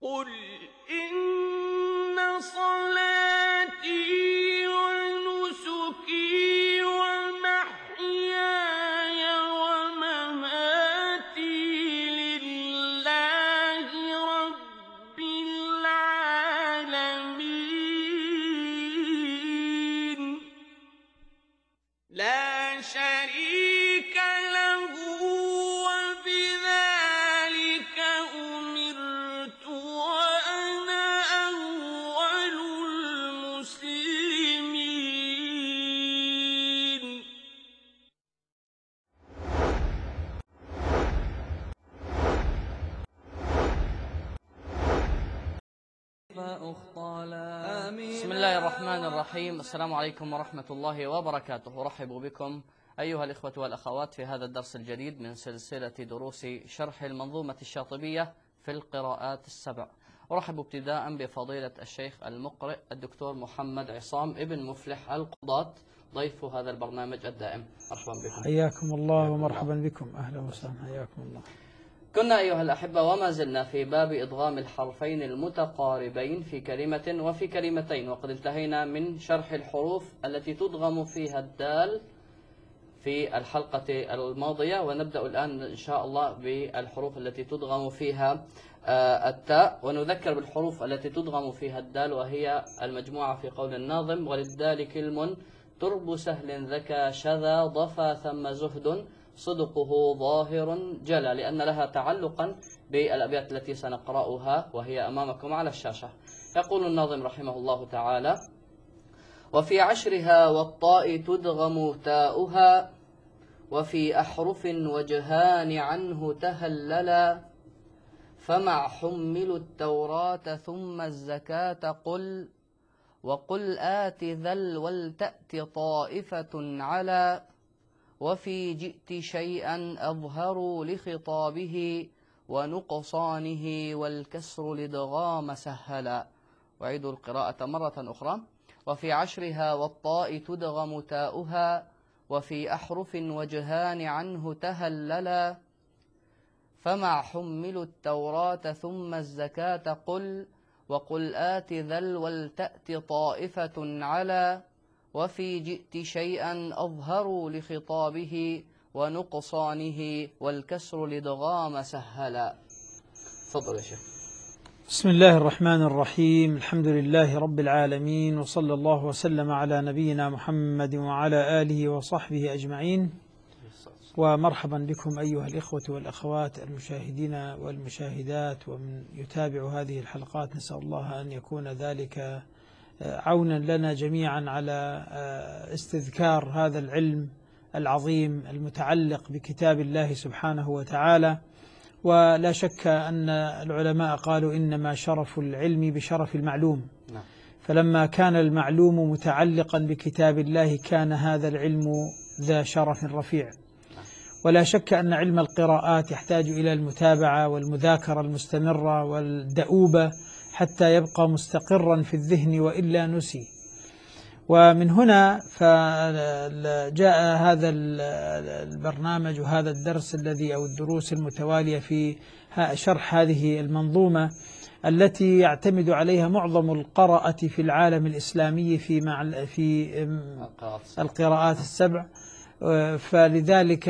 قل إن صلاتي ونسكي ومحياي ومماتي لله رب العالمين لا شريك له وبذلك أمرت وأنا أول المسلمين. بسم الله الرحمن الرحيم. السلام عليكم ورحمة الله وبركاته. أرحب بكم أيها الإخوة والأخوات في هذا الدرس الجديد من سلسلة دروس شرح المنظومة الشاطبية في القراءات السبع. أرحب ابتداء بفضيلة الشيخ المقرئ الدكتور محمد عصام ابن مفلح القضاة، ضيف هذا البرنامج الدائم. مرحبا بكم. حياكم الله ومرحبا بكم. أهلا وسهلا. حياكم الله. كنا أيها الأحبة وما زلنا في باب إدغام الحرفين المتقاربين في كلمة وفي كلمتين، وقد انتهينا من شرح الحروف التي تدغم فيها الدال في الحلقة الماضية، ونبدأ الآن إن شاء الله بالحروف التي تدغم فيها التاء. ونذكر بالحروف التي تدغم فيها الدال، وهي المجموعة في قول الناظم: وللدال كلم ترب سهل ذكى شذا ضفا ثم زهد صدقه ظاهر جلى، لأن لها تعلقا بالأبيات التي سنقرأها وهي أمامكم على الشاشة. يقول الناظم رحمه الله تعالى: وفي عشرها والطاء تدغم تاؤها وفي أحرف وجهان عنه تهللا فمع حمل التوراة ثم الزكاة قل وقل آت ذل ولتأت طائفة على وفي جئت شيئا أظهروا لخطابه ونقصانه والكسر لدغام سهلا. وعيد القراءة مرة أخرى: وفي عشرها والطاء تدغم تاؤها وفي أحرف وجهان عنه تهللا فمع حمل التوراة ثم الزكاة قل وقل آت ذل ولتأت طائفة على وفي جئت شيئا أظهروا لخطابه ونقصانه والكسر لدغام سهلا. تفضل يا شيخ. بسم الله الرحمن الرحيم. الحمد لله رب العالمين، وصلى الله وسلم على نبينا محمد وعلى آله وصحبه أجمعين. ومرحبا بكم أيها الإخوة والأخوات المشاهدين والمشاهدات ومن يتابع هذه الحلقات. نسأل الله أن يكون ذلك عونا لنا جميعا على استذكار هذا العلم العظيم المتعلق بكتاب الله سبحانه وتعالى. ولا شك أن العلماء قالوا إنما شرف العلم بشرف المعلوم، فلما كان المعلوم متعلقا بكتاب الله كان هذا العلم ذا شرف رفيع. ولا شك أن علم القراءات يحتاج إلى المتابعة والمذاكرة المستمرة والدؤوبة حتى يبقى مستقرا في الذهن، وإلا نسي. ومن هنا فجاء هذا البرنامج وهذا الدرس الذي أو الدروس المتوالية في شرح هذه المنظومة التي يعتمد عليها معظم القراءة في العالم الإسلامي في القراءات السبع. فلذلك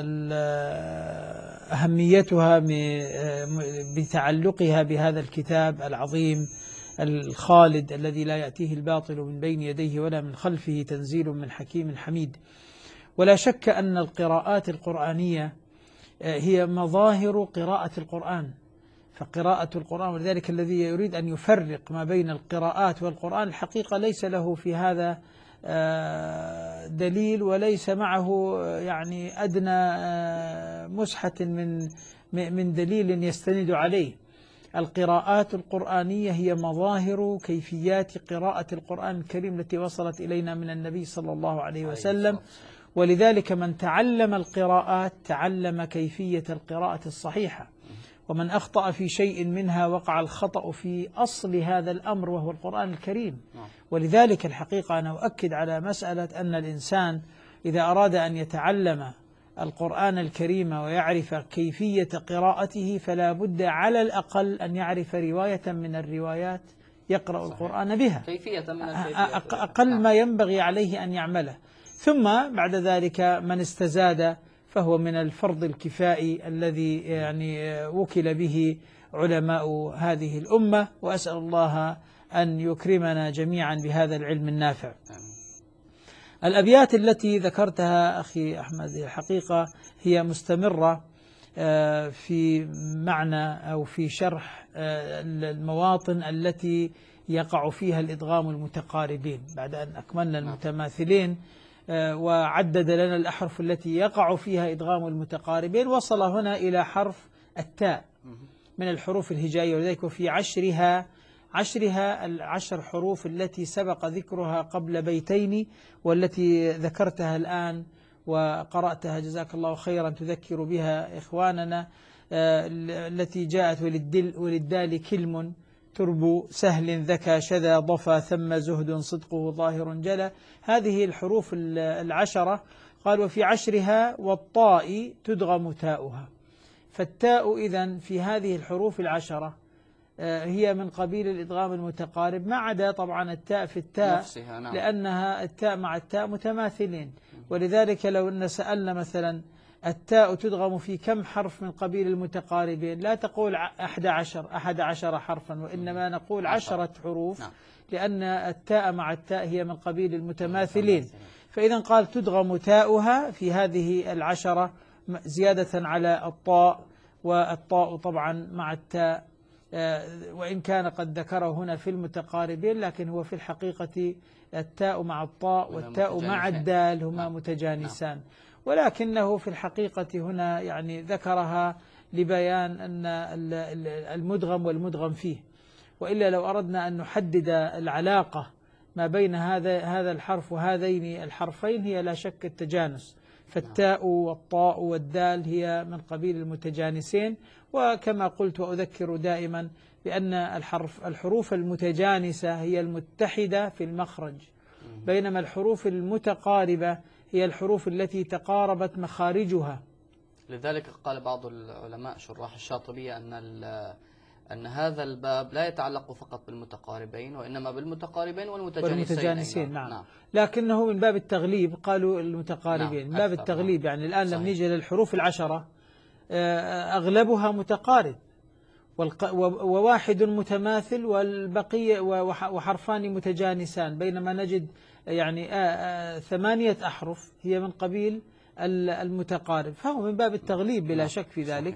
أهميتها بتعلقها بهذا الكتاب العظيم الخالد الذي لا يأتيه الباطل من بين يديه ولا من خلفه، تنزيل من حكيم حميد. ولا شك أن القراءات القرآنية هي مظاهر قراءة القرآن، فقراءة القرآن، ولذلك الذي يريد أن يفرق ما بين القراءات والقرآن الحقيقة ليس له في هذا دليل، وليس معه يعني أدنى مسحة من دليل يستند عليه. القراءات القرآنية هي مظاهر كيفيات قراءة القرآن الكريم التي وصلت إلينا من النبي صلى الله عليه وسلم. ولذلك من تعلم القراءات تعلم كيفية القراءة الصحيحة، ومن أخطأ في شيء منها وقع الخطأ في أصل هذا الأمر وهو القرآن الكريم. ولذلك الحقيقة أنا أؤكد على مسألة أن الإنسان إذا أراد أن يتعلم القرآن الكريم ويعرف كيفية قراءته فلا بد على الأقل أن يعرف رواية من الروايات يقرأ صحيح. القرآن بها، كيفية من الكيفيات أقل ما ينبغي عليه أن يعمله. ثم بعد ذلك من استزاد فهو من الفرض الكفائي الذي يعني وكل به علماء هذه الأمة، وأسأل الله أن يكرمنا جميعا بهذا العلم النافع. الأبيات التي ذكرتها أخي أحمد الحقيقة هي مستمرة في معنى أو في شرح المواطن التي يقع فيها الإدغام المتقاربين، بعد أن أكملنا المتماثلين وعدد لنا الأحرف التي يقع فيها إدغام المتقاربين، وصل هنا إلى حرف التاء من الحروف الهجائية، ولذلك في عشرها العشر حروف التي سبق ذكرها قبل بيتين والتي ذكرتها الآن وقرأتها جزاك الله خيرا تذكر بها إخواننا، التي جاءت وللدال كلم ترب سهل ذكى شذا ضفا ثم زهد صدقه ظاهر جلى. هذه الحروف العشرة قال وفي عشرها والطاء تدغم تاؤها، فالتاء إذن في هذه الحروف العشرة هي من قبيل الإدغام المتقارب، ما عدا طبعا التاء في التاء نفسها. نعم. لأنها التاء مع التاء متماثلين، ولذلك لو أن سألنا مثلا التاء تدغم في كم حرف من قبيل المتقاربين لا تقول 11 حرفا، وإنما نقول 10 حروف. نعم. لأن التاء مع التاء هي من قبيل المتماثلين. فإذا قال تدغم تاؤها في هذه العشرة زيادة على الطاء، والطاء طبعا مع التاء وإن كان قد ذكره هنا في المتقاربين، لكن هو في الحقيقة التاء مع الطاء والتاء مع الدال هما متجانسان، ولكنه في الحقيقة هنا يعني ذكرها لبيان أن المدغم والمدغم فيه، وإلا لو أردنا أن نحدد العلاقة ما بين هذا الحرف وهذين الحرفين هي لا شك التجانس، فالتاء والطاء والدال هي من قبيل المتجانسين. وكما قلت وأذكر دائما بأن الحروف المتجانسة هي المتحدة في المخرج، بينما الحروف المتقاربة هي الحروف التي تقاربت مخارجها. لذلك قال بعض العلماء شراح الشاطبية أن هذا الباب لا يتعلق فقط بالمتقاربين وإنما بالمتقاربين والمتجانسين. نعم. لكنه من باب التغليب قالوا المتقاربين. من باب التغليب يعني الآن لما نيجي للحروف العشرة أغلبها متقارب وواحد متماثل والبقية وحرفان متجانسان، بينما نجد يعني 8 أحرف هي من قبيل المتقارب، فهو من باب التغليب بلا شك في ذلك.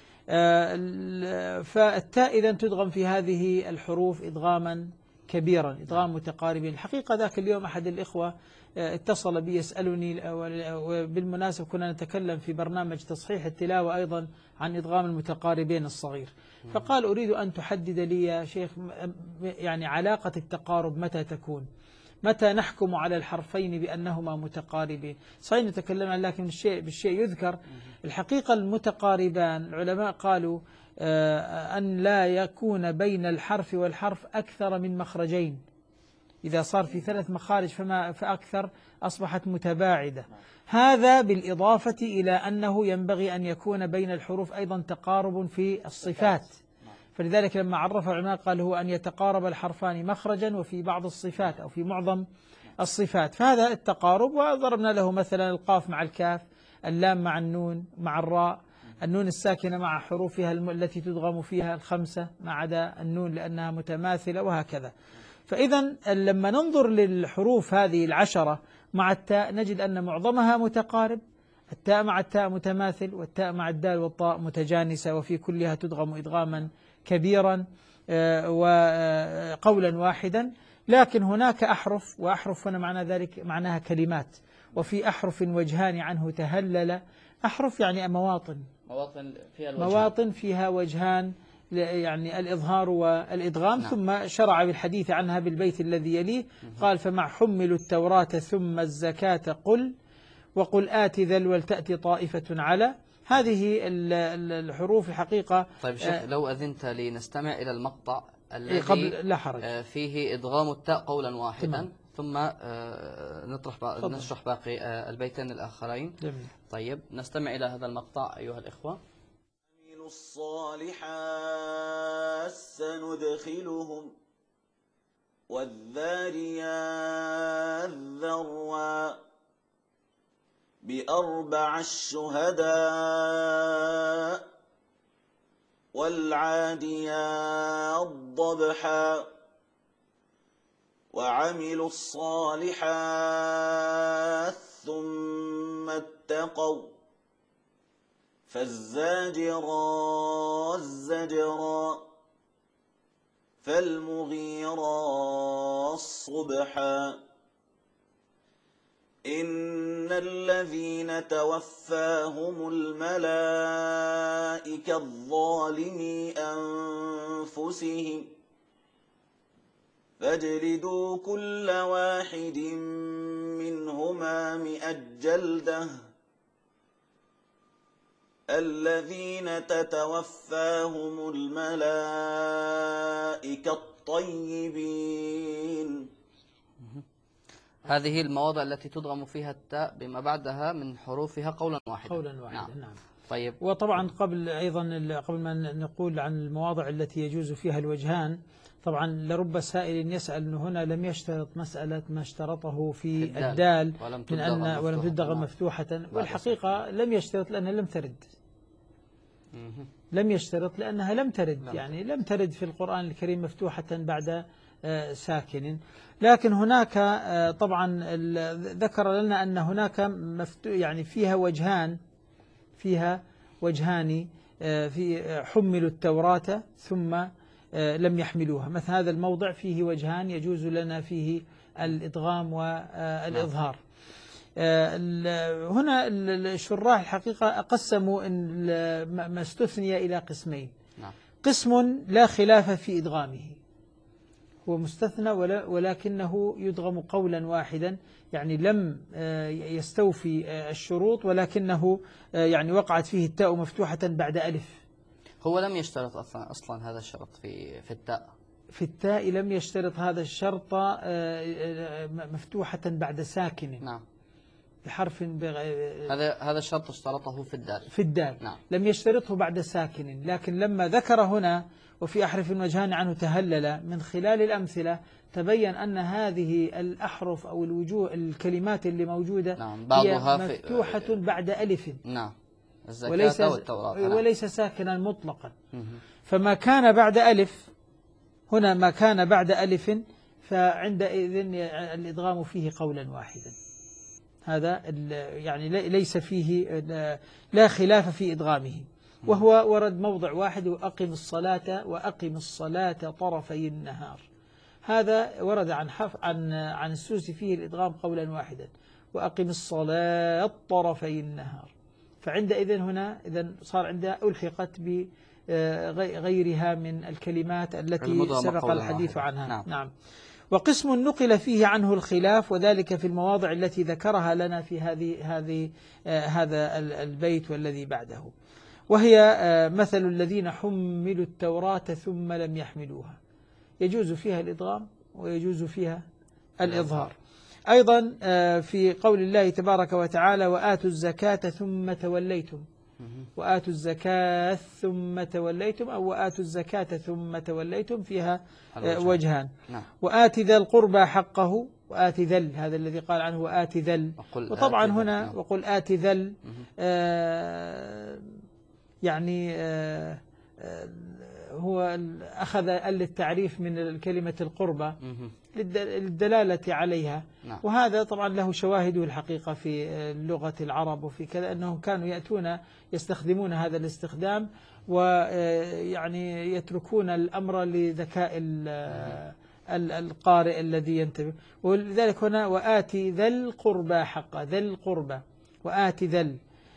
فالتاء إذن تدغم في هذه الحروف إدغاما كبيرا، إدغام متقاربين. الحقيقة ذاك اليوم أحد الإخوة اتصل بي يسألني، وبالمناسبة كنا نتكلم في برنامج تصحيح التلاوة أيضا عن إدغام المتقاربين الصغير، فقال أريد أن تحدد لي يا شيخ يعني علاقة التقارب متى تكون، متى نحكم على الحرفين بأنهما متقاربين. صحيح نتكلم عن، لكن بالشيء يذكر الحقيقة المتقاربان العلماء قالوا أن لا يكون بين الحرف والحرف أكثر من مخرجين، إذا صار في 3 مخارج فأكثر أصبحت متباعدة. هذا بالإضافة إلى أنه ينبغي أن يكون بين الحروف أيضا تقارب في الصفات، فلذلك لما عرف العلماء قال هو أن يتقارب الحرفان مخرجا وفي بعض الصفات أو في معظم الصفات، فهذا التقارب. وضربنا له مثلا القاف مع الكاف، اللام مع النون مع الراء، النون الساكنة مع حروفها التي تدغم فيها 5 ما عدا النون لأنها متماثلة، وهكذا. فإذا لما ننظر للحروف هذه العشرة مع التاء نجد أن معظمها متقارب، التاء مع التاء متماثل، والتاء مع الدال والطاء متجانسة، وفي كلها تدغم إدغاما كبيرا وقولا واحدا. لكن هناك أحرف، وأحرف هنا معنى ذلك معناها كلمات، وفي أحرف وجهان عنه تهلل، أحرف يعني مواطن فيها وجهان، يعني الإظهار والإدغام. نعم. ثم شرع بالحديث عنها بالبيت الذي يليه، قال فمع حملوا التوراة ثم الزكاة قل وقل آت ذل ولتأتي طائفة على. هذه الحروف الحقيقة. طيب شيخ لو أذنت لي نستمع إلى المقطع الذي قبل لا حرج فيه إدغام التاء قولا واحدا. ثم نشرح باقي البيتين الآخرين. جميل. طيب نستمع إلى هذا المقطع أيها الإخوة. عملوا الصالحات سندخلهم والذاريات ذروا بأربع الشهداء والعاديات ضبحا وعملوا الصالحات ثم اتقوا فالزاجرات زجرا فالمغيرات صبحا إن الذين توفاهم الملائكة الظالمي أنفسهم فاجلدوا كل واحد منهما 100 جلدة الذين تتوفاهم الملائكة الطيبين. هذه المواضع التي تدغم فيها التاء بما بعدها من حروفها قولا واحدا. قولا واحدا. نعم. طيب. وطبعا قبل ما نقول عن المواضع التي يجوز فيها الوجهان، طبعا لرب سائل يسأل أنه هنا لم يشترط مسألة ما اشترطه في الدال من أن ولم تدغ مفتوحة، والحقيقة لم يشترط لأنها لم ترد. لم يشترط لأنها لم ترد، يعني لم ترد في القرآن الكريم مفتوحة بعد ساكن. لكن هناك طبعا ذكر لنا أن هناك يعني فيها وجهان في حملوا التوراة ثم لم يحملوها. مثل هذا الموضع فيه وجهان يجوز لنا فيه الإدغام والإظهار. هنا الشراح الحقيقة قسموا ما استثني إلى قسمين. قسم لا خلاف في إدغامه، هو مستثنى ولكنه يدغم قولا واحدا، يعني لم يستوفي الشروط ولكنه يعني وقعت فيه التاء مفتوحة بعد ألف. هو لم يشترط أصلا هذا الشرط في التاء. في التاء لم يشترط هذا الشرط مفتوحة بعد ساكن. نعم. بحرف هذا الشرط اشترطه في الدال. نعم. لم يشترطه بعد ساكن، لكن لما ذكر هنا وفي أحرف وجهان عنه تهلل، من خلال الأمثلة تبين أن هذه الأحرف أو الوجوه الكلمات اللي موجودة هي مفتوحة بعد ألف. نعم. وليس ساكنا مطلقا. فما كان بعد ألف هنا، ما كان بعد ألف فعندئذ الإدغام فيه قولا واحدا. هذا يعني ليس فيه لا خلاف في إدغامه، وهو ورد موضع واحد: وأقم الصلاة طرفي النهار. هذا ورد عن السوسي فيه الإدغام قولا واحدا: وأقم الصلاة طرفي النهار. فعندئذ هنا إذن صار عندها ألحقت بغيرها من الكلمات التي سبق الحديث عنها. نعم. وقسم نقل فيه عنه الخلاف، وذلك في المواضع التي ذكرها لنا في هذا البيت والذي بعده، وهي مثل الذين حملوا التوراة ثم لم يحملوها، يجوز فيها الإدغام ويجوز فيها الإظهار. أيضا في قول الله تبارك وتعالى: وآتوا الزكاة ثم توليتم، وآتوا الزكاة ثم توليتم، أو وآتوا الزكاة ثم توليتم، فيها وجهان. وآت ذا القربى حقه، وآت ذل، هذا الذي قال عنه وآت ذل. وطبعا هنا وقل آت ذل يعني هو أخذ التعريف من كلمة القربى للدلالة عليها. وهذا طبعا له شواهده الحقيقة في لغة العرب وفي كذا، أنهم كانوا يأتون يستخدمون هذا الاستخدام، ويعني يتركون الأمر لذكاء القارئ الذي ينتبه. ولذلك هنا وآت ذا القربى حقه، ذا القربى وآت ذل.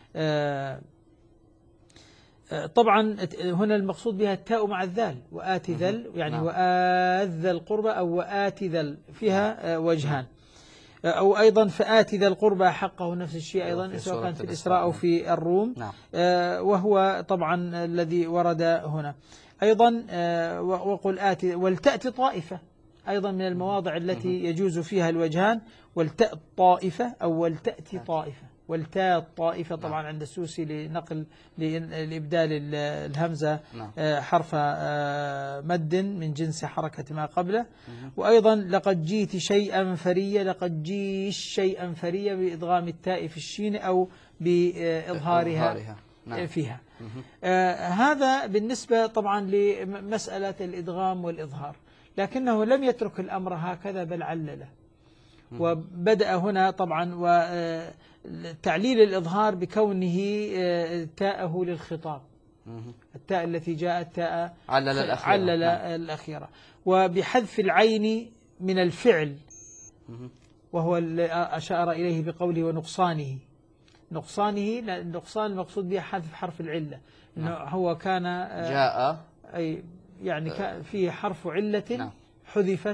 طبعا هنا المقصود بها التاء مع الذال، وآت ذل يعني وآت ذا القربى أو وآت ذل، فيها وجهان. أو أيضا فآت ذا القربى حقه، نفس الشيء أيضا سواء كان في الإسراء أو في الروم. وهو طبعا الذي ورد هنا أيضا. وقل آت ولتأتي طائفة، أيضا من المواضع التي يجوز فيها الوجهان. والتاء الطائفة أو والتأتي طائفة. والتاء الطائفة طبعا عند السوسي لنقل لإبدال الهمزة حرف مد من جنس حركة ما قبله. وأيضا لقد جيت شيئا فريا، لقد جيش شيئا فريا بإدغام التاء في الشين أو بإظهارها فيها. هذا بالنسبة طبعا لمسألة الإدغام والإظهار، لكنه لم يترك الأمر هكذا بل علله، وبدأ هنا طبعا وتعليل الإظهار بكونه تاءه للخطاب، التاء التي جاءت تاء علل الأخيرة، وبحذف العين من الفعل، وهو أشار إليه بقوله ونقصانه. النقصان المقصود به حذف حرف العلة، إنه هو كان جاء أي يعني فيه حرف علة حذفت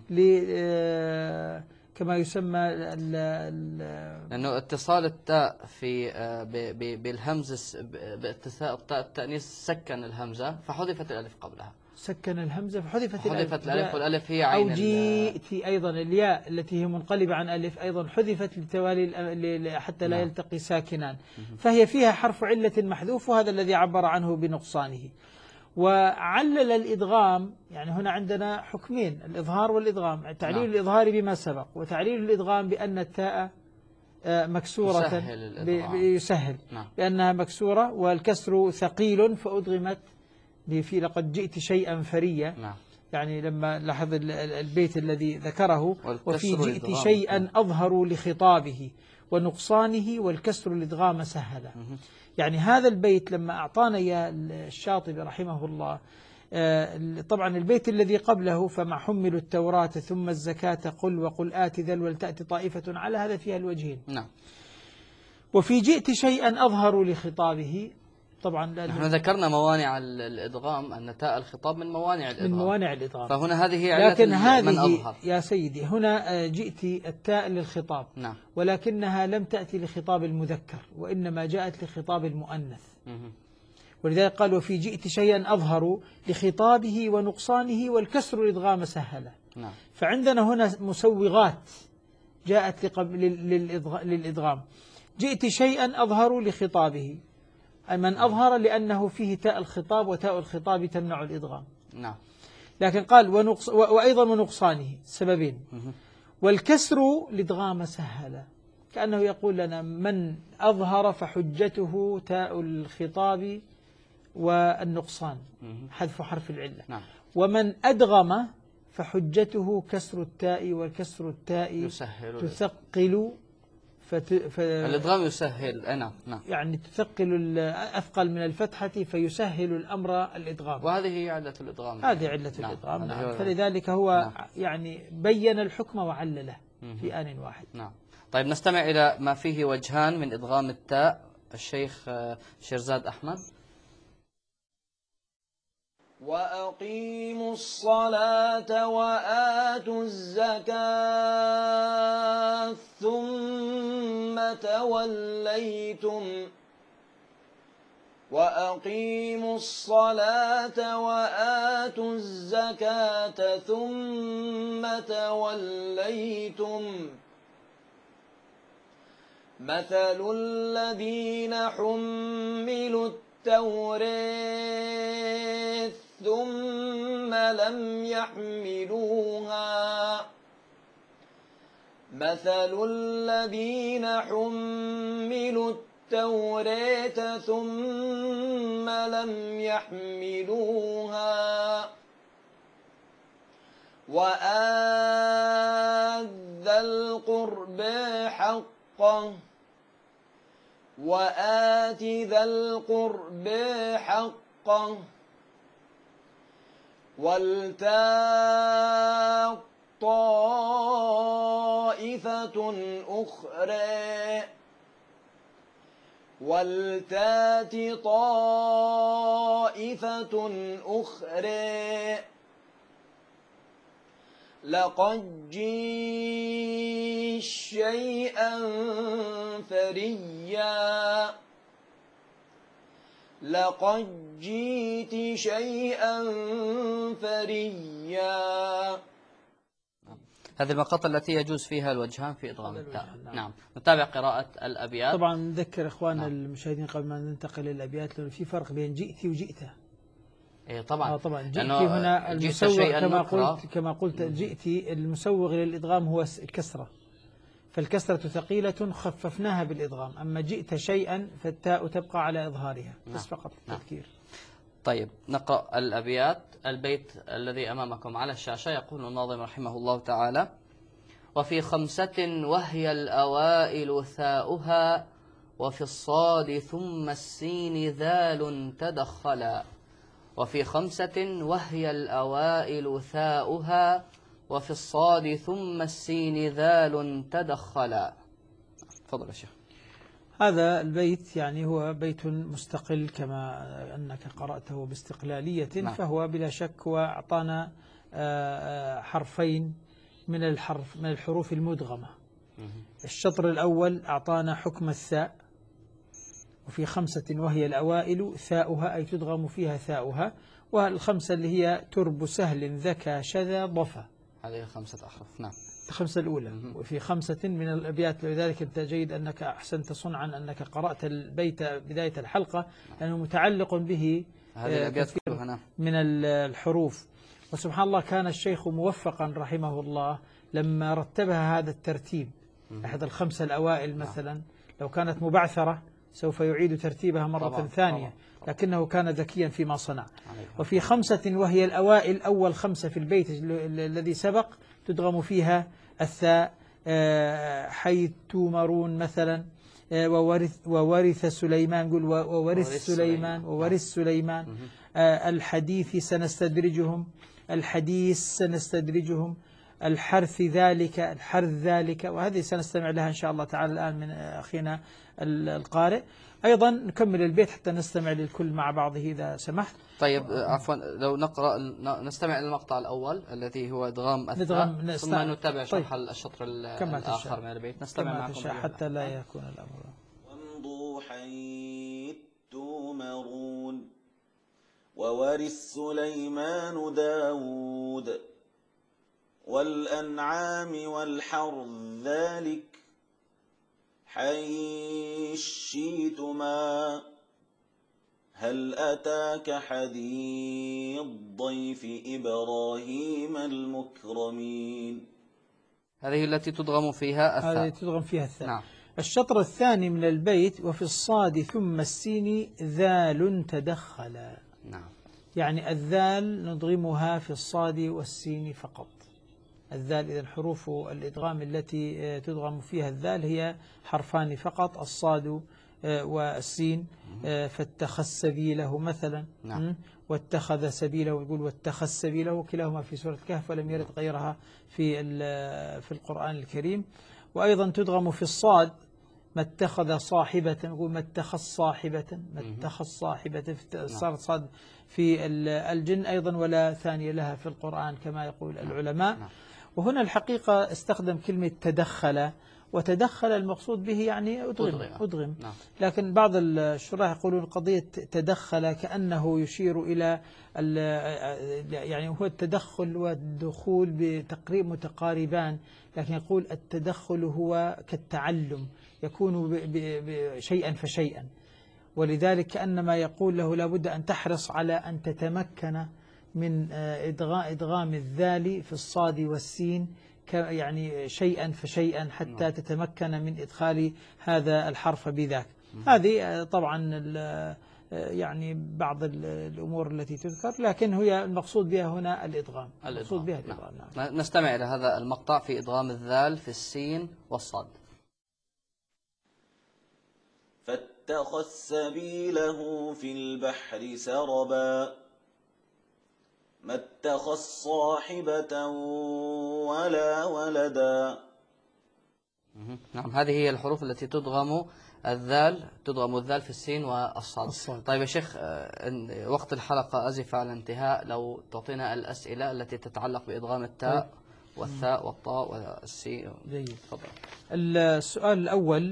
كما يسمى لأنه اتصال التاء في بالهمزة باتصال التاء التأنيث سكن الهمزة فحذفت الألف قبلها، سكن الهمزة فحذفت الألف، والألف هي عين. أو جيت أيضا الياء التي هي منقلبة عن ألف أيضا حذفت للتوالي حتى لا يلتقي ساكنان، فهي فيها حرف علة محذوف، وهذا الذي عبر عنه بنقصانه. وعلل الإدغام، يعني هنا عندنا حكمين، الإظهار والإدغام، تعليل الإظهار بما سبق، وتعليل الإدغام بأن التاء مكسورة يسهل بأنها مكسورة، والكسر ثقيل فأدغمت في لقد جئت شيئا فريا. يعني لما لاحظ البيت الذي ذكره وفي جئت شيئا أظهر لخطابه ونقصانه والكسر الإدغام سهلا. يعني هذا البيت لما أعطانا يا الشاطبي رحمه الله، طبعا البيت الذي قبله فما حملوا التوراة ثم الزكاة قل وقل آت ذل ولتأتي طائفة، على هذا فيها الوجهين. وفي جئت شيئا أظهر لخطابه، طبعا نحن ذكرنا موانع الإدغام أن تاء الخطاب من موانع الإدغام، من موانع الإدغام، فهنا هذه علة لكن من أظهر. يا سيدي هنا جئت التاء للخطاب، ولكنها لم تأتي لخطاب المذكر، وإنما جاءت لخطاب المؤنث. ولذلك قال وفي جئت شيئا أظهر لخطابه ونقصانه والكسر الإدغام سهلا. فعندنا هنا مسوغات جاءت للإدغام. جئت شيئا أظهر لخطابه، أي من أظهر لأنه فيه تاء الخطاب، وتاء الخطاب تمنع الإدغام. لكن قال وأيضا ونقصانه، سببين. والكسر الإدغام سهلا، كأنه يقول لنا من أظهر فحجته تاء الخطاب والنقصان حذف حرف العلة، ومن أدغم فحجته كسر التاء، والكسر التاء تثقل الإدغام يسهل. نعم. يعني تثقل أثقل من الفتحة فيسهل الأمر الإدغام، وهذه هي علة الإدغام. هذه علة الإدغام. فلذلك هو يعني بين الحكم وعلله في آن واحد. طيب نستمع إلى ما فيه وجهان من إدغام التاء، الشيخ شيرزاد أحمد. وأقيموا الصلاة وآتوا الزكاة ثم توليتم وأقيموا الصلاة وآتوا الزكاة ثم توليتم مثل الذين حملوا التوراة ثم لم يحملوها مثل الذين حملوا التوراة ثم لم يحملوها وآت ذا القرب حقه وآت ذا القرب حقه ولتأت طائفة أخرى لقد جئت شيئا فريا لقد جئت شيئا فريا هذه المقاطع التي يجوز فيها الوجهان في إدغام التاء. نعم. نعم. نتابع قراءة الأبيات. طبعا نذكر إخواننا نعم. المشاهدين قبل ما ننتقل للأبيات لأنه في فرق بين جئتي وجئته. إيه طبعا. طبعا جئتي هنا المسوغ كما قلت جئتي المسوغ للإدغام هو الكسرة، فالكسرة ثقيلة خففناها بالإدغام، أما جئت شيئا فالتاء تبقى على إظهارها. بس فقط التذكير. طيب نقرأ الأبيات. البيت الذي أمامكم على الشاشة يقول الناظم رحمه الله تعالى: وفي 5 وهي الأوائل ثاؤها، وفي الصاد ثم السين ذال تدخلا. وفي 5 وهي الأوائل ثاؤها، وفي الصاد ثم السين ذال تدخلا. تفضل يا شيخ. هذا البيت يعني هو بيت مستقل كما أنك قرأته باستقلالية. نعم. فهو بلا شك وأعطانا حرفين من الحروف المدغمة. الشطر الأول أعطانا حكم الثاء، وفي 5 وهي الأوائل ثاؤها أي تدغم فيها ثاؤها، والخمسة اللي هي ترب سهل ذكى شذا ضفا، هذه 5 أحرف. نعم. 5 الأولى. وفي 5 من الأبيات، لذلك أنت جيد أنك أحسنت صنعا أنك قرأت البيت بداية الحلقة لأنه متعلق به هذه الأبيات كلها من الحروف. وسبحان الله كان الشيخ موفقا رحمه الله لما رتبها هذا الترتيب. أحد ال5 الأوائل مثلا لو كانت مبعثرة سوف يعيد ترتيبها مرة ثانية، لكنه كان ذكيا فيما صنع. وفي 5 وهي الأوائل أول 5 في البيت الذي سبق تدغم فيها الثاء، حيث تمرون مثلا، وورث سليمان، قل وورث سليمان وورث سليمان. الحديث سنستدرجهم، الحديث سنستدرجهم، الحرث ذلك، الحرث ذلك، وهذه سنستمع لها إن شاء الله تعالى الآن من أخينا القارئ. أيضا نكمل البيت حتى نستمع للكل مع بعضه إذا سمحت. طيب عفوا لو نقرأ نستمع المقطع الأول الذي هو إدغام الثاء، ثم نتابع شرح الشطر الآخر من البيت. نستمع معكم حتى لا يكون الأمر. وامضوا حيث تؤمرون، وورث سليمان داود، والأنعام والحرث ذلك، حيث شئتما، هل أتاك حديث ضيف إبراهيم المكرمين. هذه التي تدغم فيها الثاء. هذه تدغم فيها الثاء. نعم. الشطر الثاني من البيت: وفي الصاد ثم السين ذال تدخلا. نعم. يعني الذال ندغمها في الصاد والسين فقط. الذال إذا حروف الإدغام التي تدغم فيها الذال هي حرفان فقط، الصاد والسين. فاتخذ سبيله مثلا. نعم. واتخذ سبيله، يقول واتخذ سبيله، كلاهما في سورة الكهف ولم يرد غيرها في القرآن الكريم. وأيضا تدغم في الصاد: ما اتخذ صاحبة، نقول ما اتخذ صاحبة، ما اتخذ صاحبة، صارت صاد في الجن أيضا ولا ثانية لها في القرآن كما يقول العلماء. وهنا الحقيقة استخدم كلمة تدخل، وتدخل المقصود به يعني أدغم. لكن بعض الشراح يقولون قضية تدخل كأنه يشير إلى يعني هو التدخل والدخول بتقريب متقاربان، لكن يقول التدخل هو كالتعلم، يكون شيئا فشيئا، ولذلك كأنما يقول له لابد أن تحرص على أن تتمكن من إدغام الذال في الصاد والسين يعني شيئا فشيئا حتى تتمكن من إدخال هذا الحرف بذاك. هذه طبعا يعني بعض الأمور التي تذكر، لكن هي المقصود بها هنا الإدغام. المقصود بها الإدغام. نعم. نستمع إلى هذا المقطع في إدغام الذال في السين والصاد. فاتخذ سبيله في البحر سربا، ما اتخذ صاحبة ولا ولدا. نعم. هذه هي الحروف التي تدغم الذال في السين والصاد. طيب يا شيخ، وقت الحلقة أزف على الانتهاء، لو تعطينا الأسئلة التي تتعلق بإدغام التاء والثاء والطاء والسين. جيد. تفضل. السؤال الأول: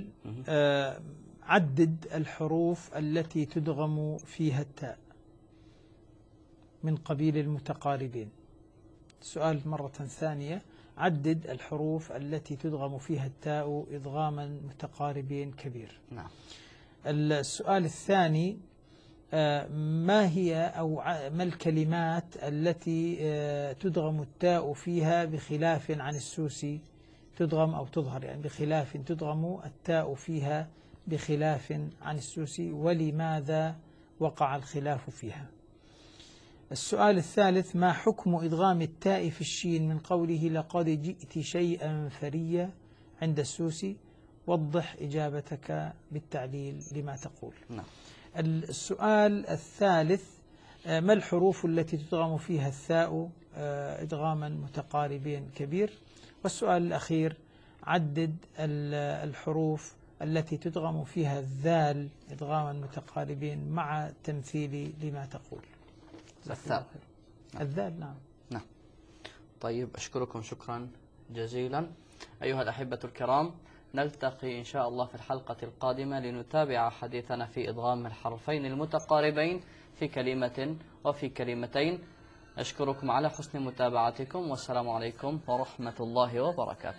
عدد الحروف التي تدغم فيها التاء من قبيل المتقاربين. سؤال مرة ثانية: عدد الحروف التي تدغم فيها التاء إدغاما متقاربين كبير. نعم. السؤال الثاني: ما هي أو ما الكلمات التي تدغم التاء فيها بخلاف عن السوسي، تدغم أو تظهر يعني بخلاف، تدغم التاء فيها بخلاف عن السوسي، ولماذا وقع الخلاف فيها؟ السؤال الثالث: ما حكم إدغام التاء في الشين من قوله لقد جئت شيئا فريا عند السوسي؟ وضح إجابتك بالتعليل لما تقول. نعم. السؤال الثالث: ما الحروف التي تدغم فيها الثاء إدغاما متقاربين كبير؟ والسؤال الأخير: عدد الحروف التي تدغم فيها الذال إدغاما متقاربين مع تمثيل لما تقول. الثاء. الذال. نعم. نعم. طيب، أشكركم شكرا جزيلا. أيها الأحبة الكرام، نلتقي إن شاء الله في الحلقة القادمة لنتابع حديثنا في إدغام الحرفين المتقاربين في كلمة وفي كلمتين. أشكركم على حسن متابعتكم، والسلام عليكم ورحمة الله وبركاته.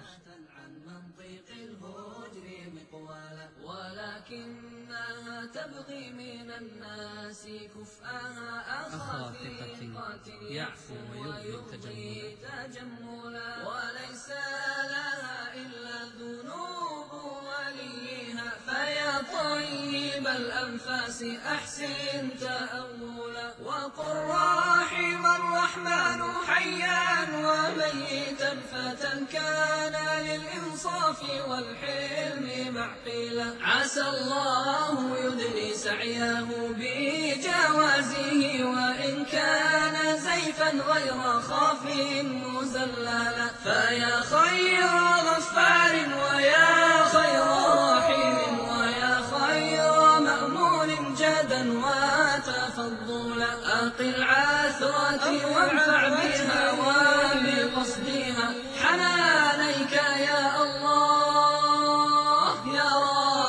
ولكنها تبغي من الناس كفءها أخا ثقة يعفو ويبغي تجملا، وليس لها إلا ذنوب وليها، فيا طيب الأنفاس أحسن تأولا، وقل رحم الرحمن حيا وميتا فتى كان للإنصاف والحلم معقلا، عسى الله يدني سعيه بجوازه، وإن كان زيفا غير خاف مزللا، فيا خير غفار ويا خير رحيم ويا خير مأمون جدا وتفضلا، أقل عثرة